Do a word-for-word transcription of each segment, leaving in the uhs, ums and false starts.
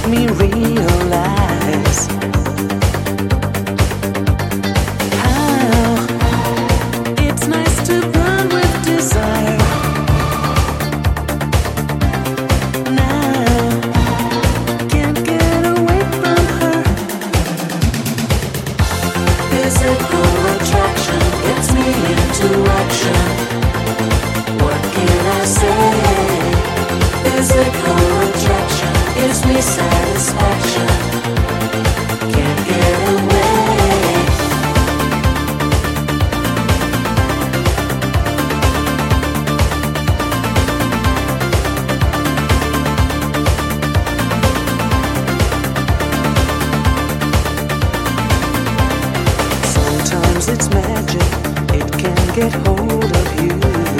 me realize how it's nice to burn with desire. Now can't get away from her. Physical attraction gets me into action. What can I say? Physical attraction gives me satisfaction. Can't get away. Sometimes it's magic, it can get hold of you.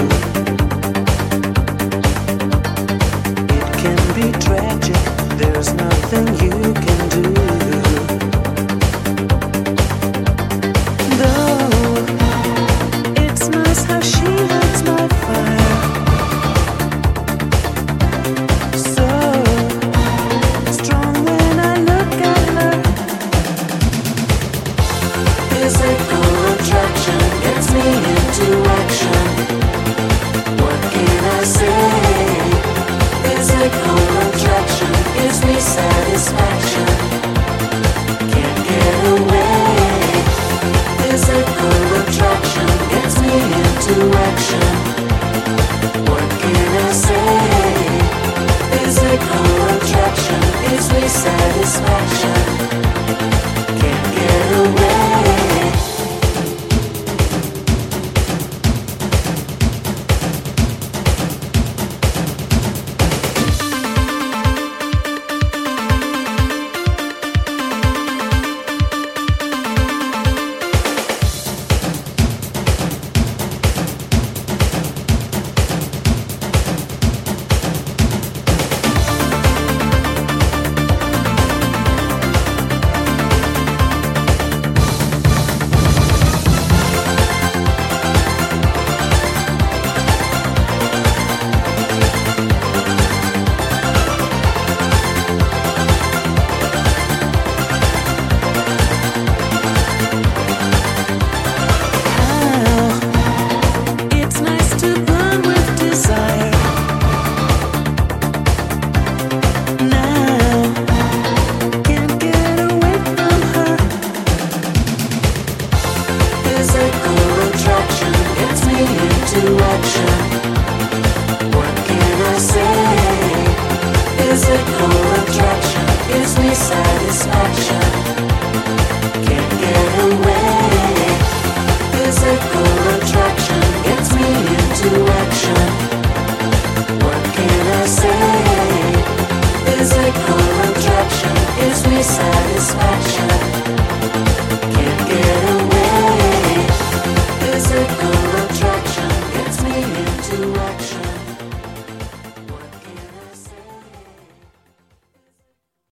It can be tragic, there's nothing you can do. Though it's nice how she lights my fire, so strong when I look at her. Physical attraction gets me into action. What can I say? Physical attraction gives me satisfaction. Can't get away. Physical attraction gets me into action. What can I say? Physical attraction gives me satisfaction. Can't get away. Physical attraction gives me satisfaction. Can't get away. Physical attraction gets me into action. What can I say? Physical attraction gives me satisfaction. Can't get away. Physical